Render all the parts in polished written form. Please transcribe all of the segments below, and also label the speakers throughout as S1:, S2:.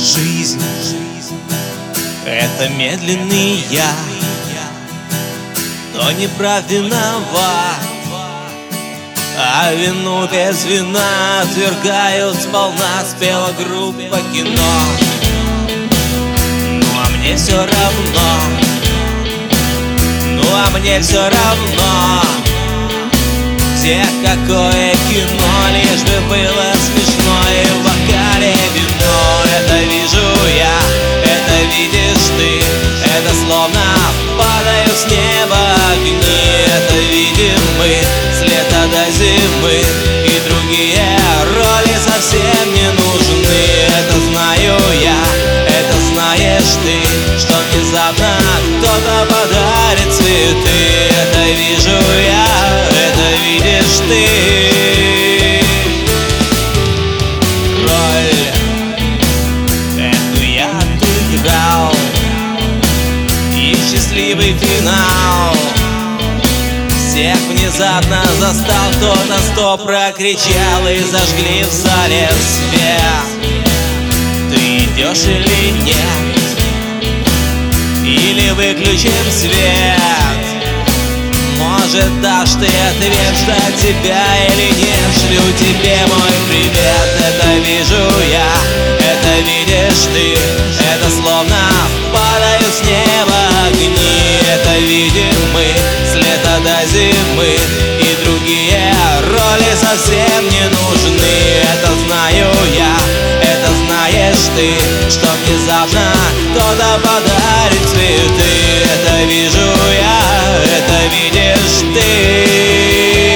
S1: Жизнь — это медленный я, но не прав, виноват, а вину без вина отвергают сполна. Спела группа «Кино», ну а мне все равно, ну а мне все равно. Где какое кино, лишь бы было смешно. И в бокале вино, это вижу я, это видишь ты. Это словно падают с неба огни. Это видим мы с лета до зимы, и другие роли совсем не нужны. Это знаю я, это знаешь ты, что внезапно кто-то подарит цветы. Это вижу я, это видишь ты. Роль эту я отыграл, и счастливый финал всех внезапно застал. Кто-то стоп прокричал, и зажгли в зале свет. Ты идешь или нет? Или выключим свет? Может, дашь ты ответ, ждать тебя или нет? Шлю тебе мой привет. Это вижу я, это видишь ты. Это словно падают с неба огни. Это видим мы с лета до зимы, и другие роли совсем не нужны. Это знаю я, это знаешь ты, что внезапно кто-то подарит цветы. Это вижу я, это видишь ты.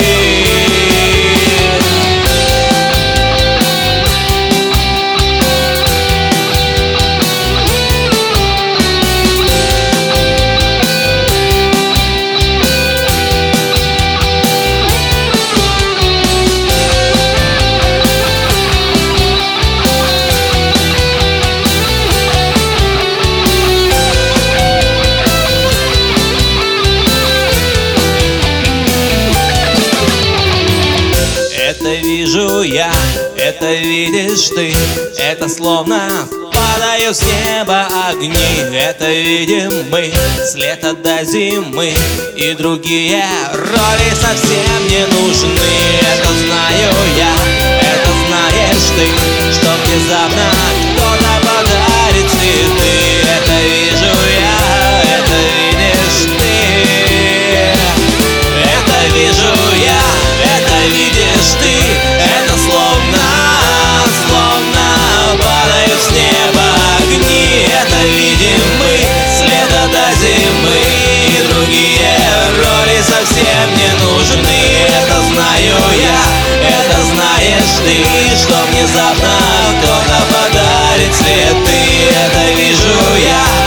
S1: Это вижу я, это видишь ты. Это словно падают с неба огни. Это видим мы с лета до зимы, и другие роли совсем не нужны. Это знаю я, это знаешь ты, что внезапно кто-то подарит цветы. Это вижу я, это видишь ты. Это вижу я, это видишь ты. Это словно падают с неба огни. Это видим мы с лета до зимы, и другие роли совсем не нужны. Это знаю я, это знаешь ты, что внезапно кто-то подарит цветы. Это вижу я,